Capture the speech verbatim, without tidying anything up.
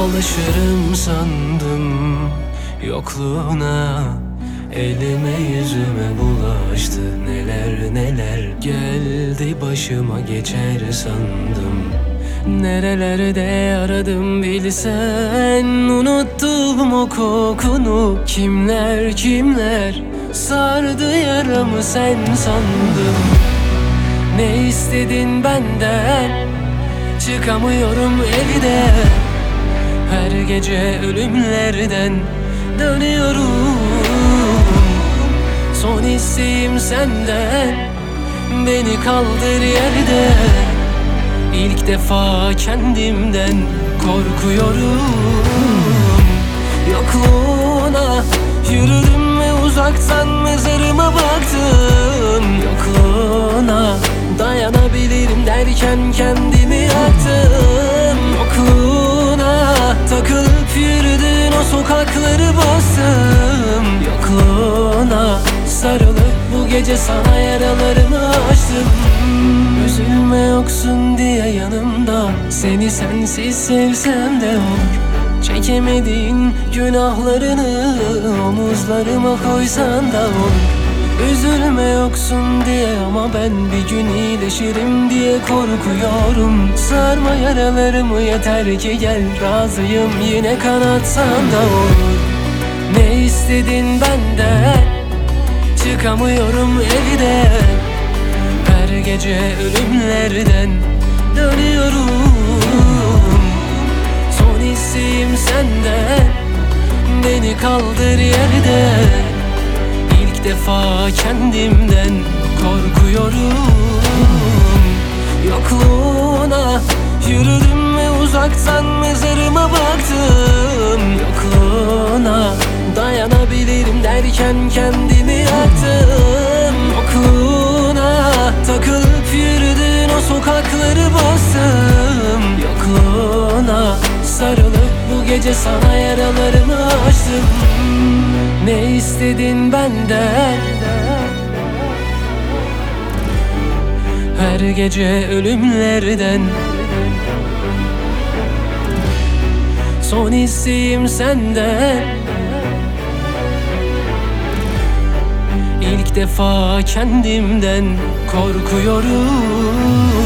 Alışırım sandım yokluğuna, elime yüzüme bulaştı neler neler. Geldi başıma geçer sandım, nerelerde aradım bilsen. Unuttum o kokunu, kimler kimler sardı yaramı sen sandım. Ne istedin benden, çıkamıyorum evden. Her gece ölümlerden dönüyorum. Son isteğim senden, beni kaldır yerden. İlk defa kendimden korkuyorum. Yokluğuna yürüdüm ve uzaktan mezarıma baktım. Yokluğuna dayanabilirim derken kendimi yaktım. Yokluğuna takılıp yürüdün, o sokakları bastım. Yokluğuna sarılıp bu gece sana yaralarımı açtım. Üzülme yoksun diye yanımda, seni sensiz sevsem de olur. Çekemediğin günahlarını omuzlarıma koysan da olur. Üzülme yoksun diye ama ben bir gün iyileşirim diye korkuyorum. Sarma yaralarımı yeter ki gel, razıyım yine kanatsan da olur. Ne istedin benden, çıkamıyorum evden. Her gece ölümlerden dönüyorum. Son isteğim senden, beni kaldır yerden. İlk defa kendimden korkuyorum. Yokluğuna yürüdüm ve uzaktan mezarıma baktım. Yokluğuna dayanabilirim derken kendimi yaktım. Yokluğuna takılıp yürüdün, o sokakları bastım. Yokluğuna sarılıp bu gece sana yaralarımı açtım. Ne istedin benden, her gece ölümlerden. Son isteğim senden, İlk defa kendimden korkuyorum.